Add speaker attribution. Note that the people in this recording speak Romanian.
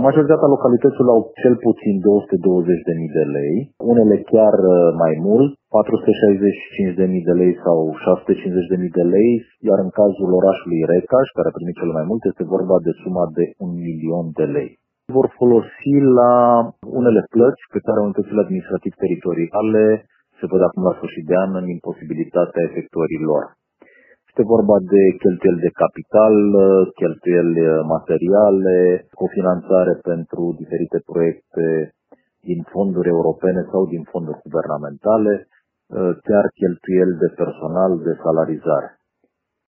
Speaker 1: Majoritatea localităților au cel puțin 220.000 de lei, unele chiar mai mult, 465.000 de lei sau 650.000 de lei, iar în cazul orașului Recaș, care a primit cel mai mult, este vorba de suma de 1.000.000 de lei. Vor folosi la unele plăți pe care unitățile administrativ-teritoriale se văd acum la sfârșit de an în imposibilitatea efectuării lor. Este vorba de cheltuieli de capital, cheltuieli materiale, cofinanțare pentru diferite proiecte din fonduri europene sau din fonduri guvernamentale, chiar cheltuieli de personal, de salarizare.